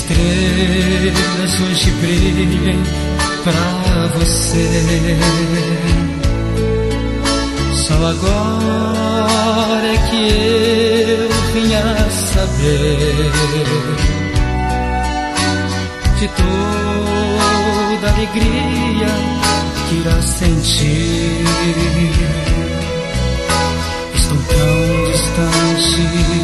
estrelas hoje brilhem pra você. Só agora é que eu vim a saber de toda a alegria que irá sentir. Estou tão distante,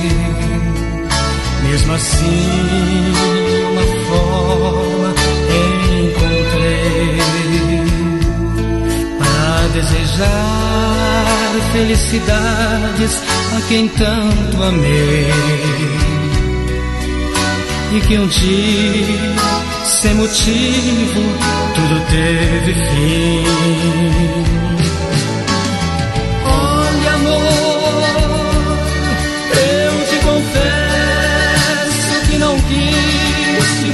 mesmo assim uma forma encontrei para desejar felicidades a quem tanto amei, e que um dia, sem motivo, tudo teve fim. Olha, amor, eu te confesso que não quis te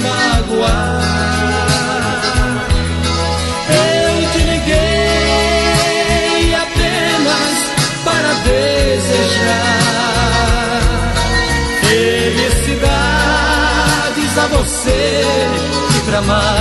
magoar. Eu te liguei apenas para desejar felicidades a você e pra mais